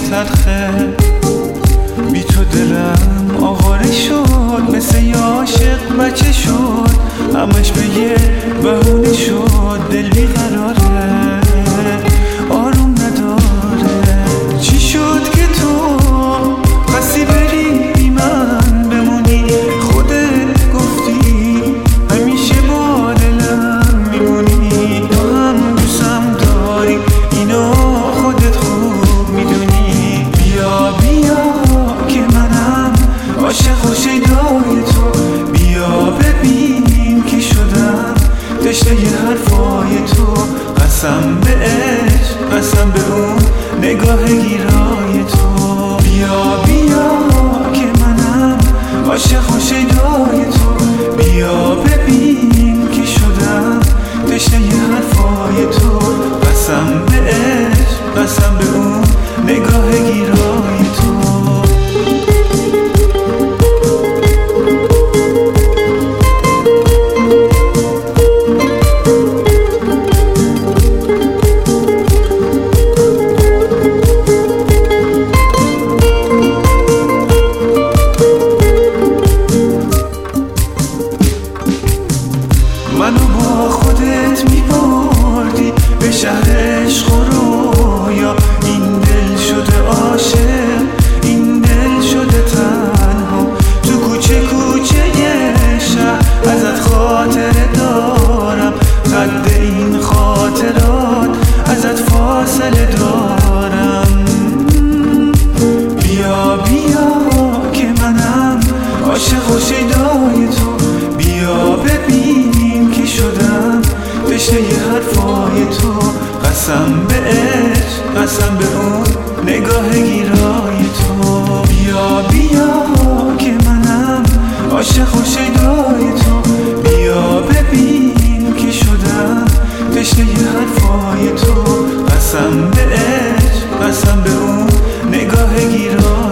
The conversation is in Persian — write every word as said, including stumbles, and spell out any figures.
تلخه، بی تو دلم آواره شد، مثل یه عاشق بچه شد، همش به یه بهونه شد، دل بیقراره آروم نداره. چی شد که تو خواستی بری بی من بمونی؟ خودت گفتی همیشه با دلم میمونی. تو هم دوستم داری اینو خودت خوب میدونی. بیا بیا که منم عاشق و شیدای تو، بیا ببین که شدم تشنه ی حرفای تو. قسم به عشق، قسم به اون نگاه گیرای تو. بیا بیا که منم عاشق و شیدای تو، بیا ببین که شدم تشنه ی حرفای تو. قسم به عشق، قسم به اون نگاه گیرای تو. منو با خودت میبردی به شهر عشق و رویا. این دل شده عاشق، این دل شده تنها، تو کوچه کوچه یه شهر ازت خاطره دارم. قد این خاطرات ازت فاصله دارم. بیا بیا که منم عاشق و شیدای تو، بیا ببین که شدم تشنه ی حرفای تو. قسم به عشق، قسم به اون نگاه گیرای تو. بیا بیا که منم عاشق و شیدای تو، بیا ببین که شدم تشنه ی حرفای تو. قسم به عشق، قسم به اون نگاه گیرای